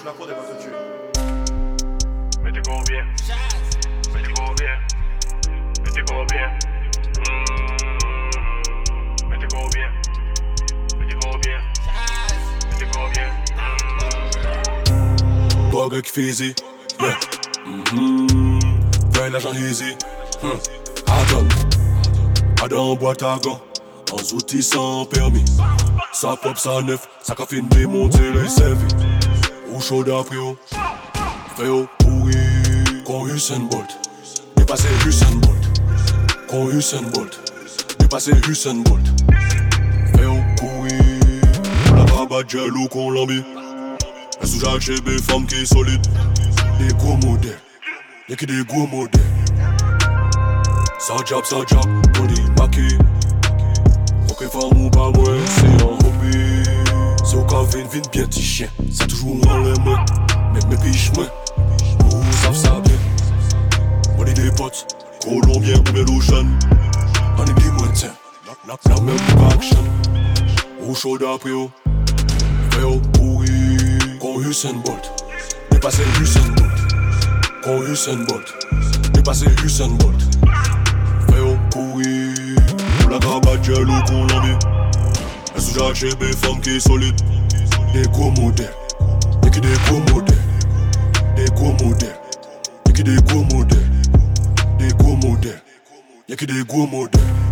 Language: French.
la prod, elle va te tuer. Mettez combien? Mettez combien? Mettez combien? Mettez combien? Mettez combien? Mettez combien? Bug qui fait easy, yeah. Fais l'argent easy, Adam boîte à gants, en outils sans permis. Ça pop, ça neuf, ça qu'a fait démonter les servis. Ou chaud d'après, oh. Fait au pourri, con Usain Bolt. Dépassé Usain Bolt. Con Usain Bolt. Dépassé Usain Bolt. Fait au pourri, la barbe gel ou qu'on l'envie. Un sous-jacques chez des femmes qui est solide. Des gros modèles, y'a que des gros modèles. Sans job, on dit maquis. Aucune femme ou pas moi, c'est un hobby. C'est au cas vin bien petit chien. C'est toujours en les mains, même mes piches moi. Nous savent ça bien. On est des potes, colombiens ou mélochans. On est des moitiés, la même action. Ou chaud d'après, oh. Fait au pourri, con Usain Bolt. Dépassé Usain Bolt. Con Usain Bolt. Dépassé Usain Bolt. Fait au pourri, la cravate gel ou qu'on l'envie. Un sous-jacques chez des femmes qui est solide. Des gros modèles, y'a que des gros modèles. Des gros modèles, y'a que des gros modèles. Des gros modèles, y'a que des gros modèles.